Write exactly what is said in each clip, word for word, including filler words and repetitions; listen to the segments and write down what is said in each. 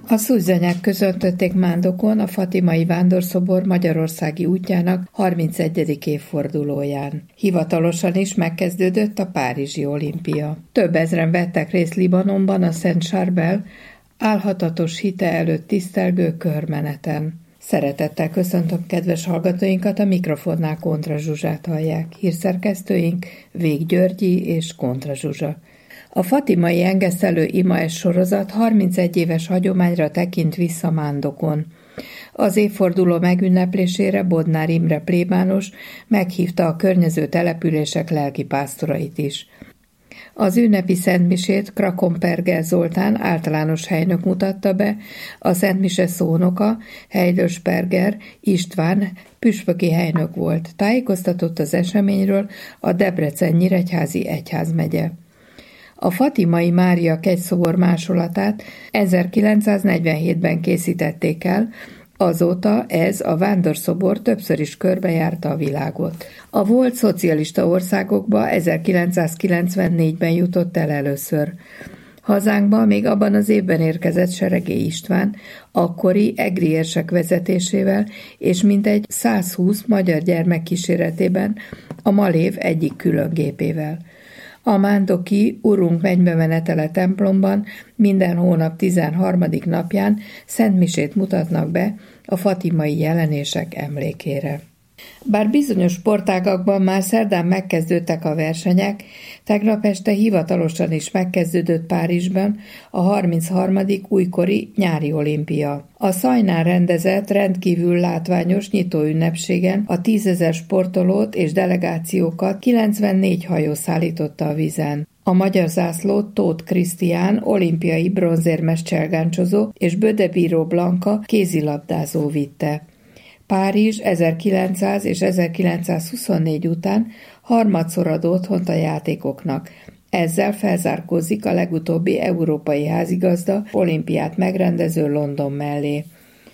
A szűzanyák köszöntötték Mándokon a Fatimai Vándorszobor magyarországi útjának harmincegyedik évfordulóján. Hivatalosan is megkezdődött a Párizsi olimpia. Több ezren vettek részt Libanonban a Szent Charbel álhatatos hite előtt tisztelgő körmeneten. Szeretettel köszöntöm kedves hallgatóinkat, a mikrofonnál Kontra Zsuzsát hallják. Hírszerkesztőink Vég Györgyi és Kontra Zsuzsa. A fatimai engesztelő imaes sorozat harmincegy éves hagyományra tekint vissza Mándokon. Az évforduló megünneplésére Bodnár Imre plébános meghívta a környező települések lelkipásztorait is. Az ünnepi szentmisét Krakomperger Zoltán általános helynök mutatta be, a szentmise szónoka Heidelsperger István püspöki helynök volt. Tájékoztatott az eseményről a Debrecen-Nyíregyházi egyházmegye. A Fatimai Mária kegyszobor másolatát ezerkilencszáznegyvenhétben készítették el, azóta ez a vándorszobor többször is körbejárta a világot. A volt szocialista országokba ezerkilencszázkilencvennégyben jutott el először. Hazánkba még abban az évben érkezett Seregély István, akkori egri érsek vezetésével és mintegy százhúsz magyar gyermek kíséretében a Malév egyik külön gépével. A mándoki Urunk mennybemenetele templomban minden hónap tizenharmadik napján szentmisét mutatnak be a fatimai jelenések emlékére. Bár bizonyos sportágakban már szerdán megkezdődtek a versenyek, tegnap este hivatalosan is megkezdődött Párizsban a harmincharmadik újkori nyári olimpia. A Szajnán rendezett rendkívül látványos nyitóünnepségen a tízezer sportolót és delegációkat kilencvennégy hajó szállította a vízen. A magyar zászlót Tóth Krisztián olimpiai bronzérmes cselgáncsozó és Bödebíró Blanka kézilabdázó vitte. Párizs ezerkilencszáz és ezerkilencszázhuszonnégy után harmadszor ad otthont a játékoknak. Ezzel felzárkózik a legutóbbi európai házigazda olimpiát megrendező London mellé.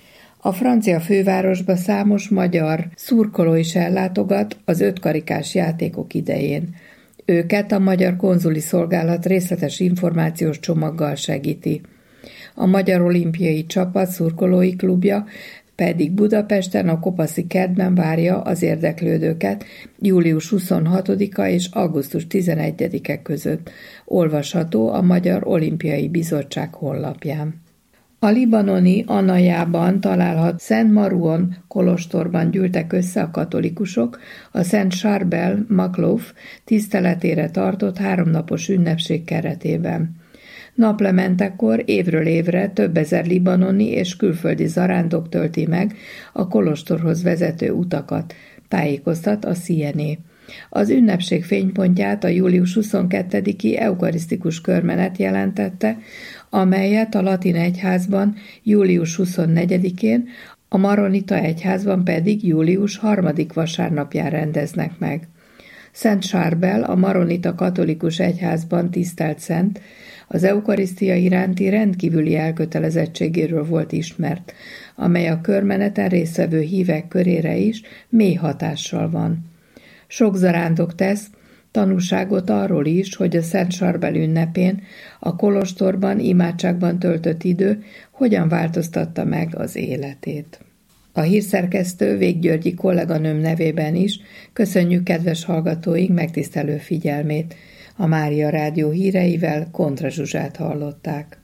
A francia fővárosba számos magyar szurkoló is ellátogat az ötkarikás játékok idején. Őket a Magyar Konzuli Szolgálat részletes információs csomaggal segíti. A Magyar Olimpiai Csapat szurkolói klubja pedig Budapesten a Kopaszi kertben várja az érdeklődőket július huszonhatodika és augusztus tizenegyedike között. Olvasható a Magyar Olimpiai Bizottság honlapján. A libanoni Anajában található Szent Maruon kolostorban gyűltek össze a katolikusok a Szent Charbel Maklóf tiszteletére tartott háromnapos ünnepség keretében. Naplementekor évről évre több ezer libanoni és külföldi zarándok tölti meg a kolostorhoz vezető utakat, tájékoztat a cé en á. Az ünnepség fénypontját a július huszonkettediki eukarisztikus körmenet jelentette, amelyet a latin egyházban július huszonnegyedikén, a maronita egyházban pedig július harmadik vasárnapján rendeznek meg. Szent Charbel a maronita katolikus egyházban tisztelt szent, az eukarisztia iránti rendkívüli elkötelezettségéről volt ismert, amely a körmeneten résztvevő hívek körére is mély hatással van. Sok zarándok tesz tanúságot arról is, hogy a Szent Charbel ünnepén a kolostorban, imádságban töltött idő hogyan változtatta meg az életét. A hírszerkesztő Vég Györgyi kolléganőm nevében is köszönjük kedves hallgatóink megtisztelő figyelmét. A Mária Rádió híreivel Kontra Zsuzsát hallották.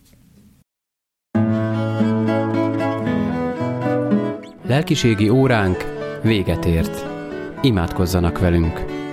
Lelkiségi óránk véget ért. Imádkozzanak velünk!